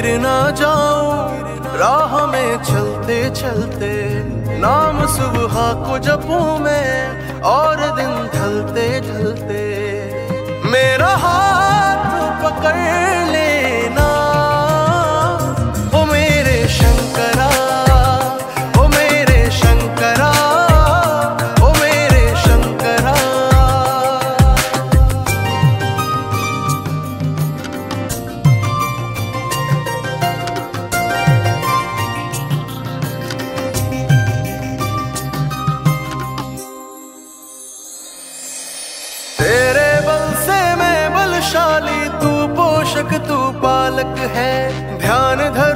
गिर ना जाऊं राह में चलते चलते, नाम सुबह को जपूं मैं और दिन ढलते ढलते। मेरा हाथ पकड़ लेना ओ मेरे शंकरा, ओ मेरे शंकरा, ओ मेरे शंकरा। तेरे बल से मैं बलशाली, तू पोषक तू पालक है, ध्यान धर